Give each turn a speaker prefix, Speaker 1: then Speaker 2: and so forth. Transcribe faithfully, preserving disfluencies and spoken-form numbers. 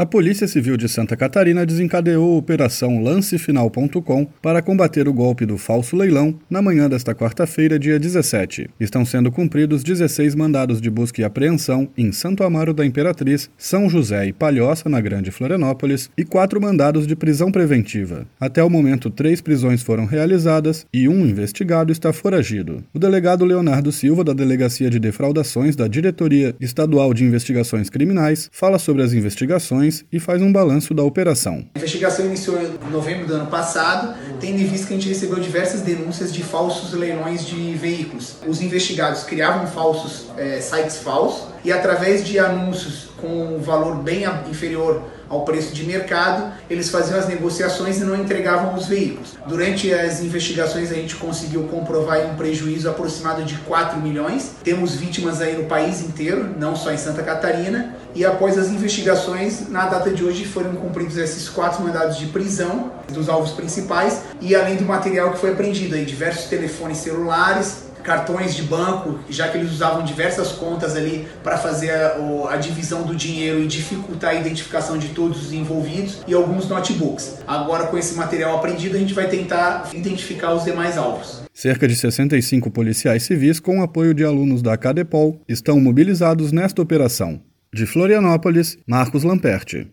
Speaker 1: A Polícia Civil de Santa Catarina desencadeou a Operação Lance Final ponto com para combater o golpe do falso leilão na manhã desta quarta-feira, dia dezessete. Estão sendo cumpridos dezesseis mandados de busca e apreensão em Santo Amaro da Imperatriz, São José e Palhoça, na Grande Florianópolis, e quatro mandados de prisão preventiva. Até o momento, três prisões foram realizadas e um investigado está foragido. O delegado Leonardo Silva, da Delegacia de Defraudações da Diretoria Estadual de Investigações Criminais, fala sobre as investigações e faz um balanço da operação.
Speaker 2: A investigação iniciou em novembro do ano passado, tendo em vista que a gente recebeu diversas denúncias de falsos leilões de veículos. Os investigados criavam falsos é, sites falsos e, através de anúncios com um valor bem inferior ao preço de mercado, eles faziam as negociações e não entregavam os veículos. Durante as investigações a gente conseguiu comprovar um prejuízo aproximado de quatro milhões. Temos vítimas aí no país inteiro, não só em Santa Catarina. E após as investigações, na data de hoje foram cumpridos esses quatro mandados de prisão dos alvos principais e além do material que foi apreendido, aí, diversos telefones celulares, cartões de banco, já que eles usavam diversas contas ali para fazer a, a divisão do dinheiro e dificultar a identificação de todos os envolvidos, e alguns notebooks. Agora, com esse material apreendido, a gente vai tentar identificar os demais alvos.
Speaker 1: Cerca de sessenta e cinco policiais civis, com o apoio de alunos da Cadepol, estão mobilizados nesta operação. De Florianópolis, Marcos Lamperti.